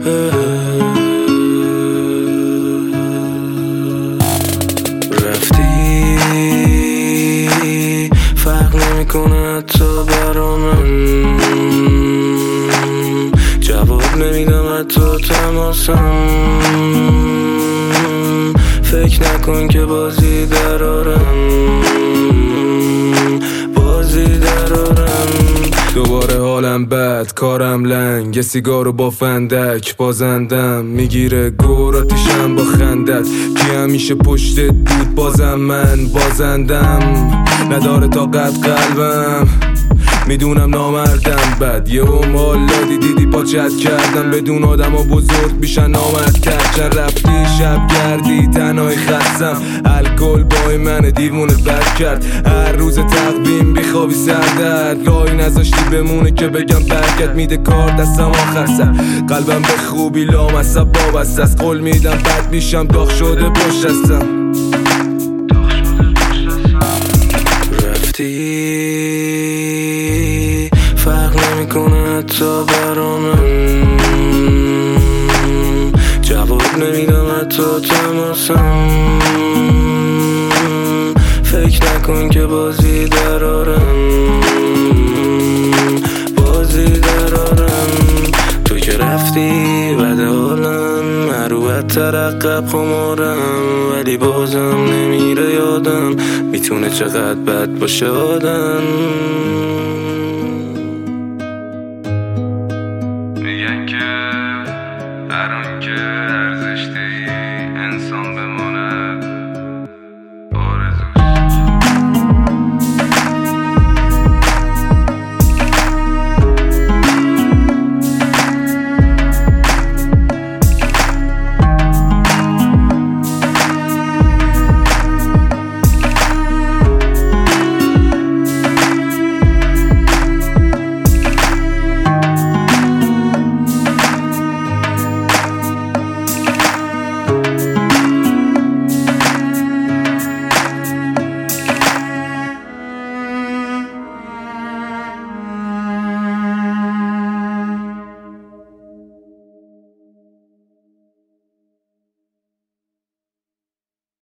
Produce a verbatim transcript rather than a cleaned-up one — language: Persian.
رفتی فرق نمیکنه حتی برا من، جواب نمیدم حتی تماسم. فکر نکن که بازی درارم، بازی درارم. دوباره حالم بد، کارم لنگ، یه سیگارو با فندک بازندم. میگیره گوراتیشم با خندت، کی همیشه پشتت بود بازم من بازندم. نداره طاقت قلبم، میدونم نامردم بد. یه هم حالا دیدی پاچت کردم، بدون آدم ها بزرگ بیشن نامردتر. چند رفتی شب گردی تنهایی خستم، الکل بای من دیوونت بد کرد. هر روز تقویم بیخوابی سردرد، راهی نذاشتی بمونه که بگم برکت میده کار دستم آخر سر. قلبم به خوبی لامصب وابسته است، قول میدم بد میشم داغ شده پشت هستم. رفتی فرق نمیکنه حتی برا من، جواب نمیدم حتی تماسم. فکر نکن که بازی درارم، بازی درارم. تو که رفتی بد حالم، هروت ترقب خمارم، ولی بازم نمیره یادم میتونه چقدر بد باشه آدم. میگن که هر آن که ارزش دهی انسان به